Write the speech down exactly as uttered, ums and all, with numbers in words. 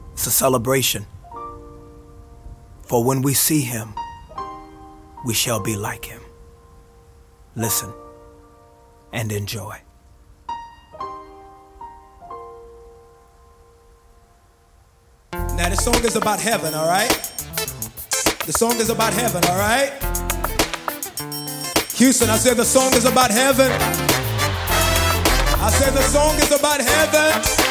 It's a celebration. For when we see him, we shall be like him. Listen and enjoy. Now the song is about heaven, all right? The song is about heaven, all right? Houston, I said the song is about heaven. I said the song is about heaven.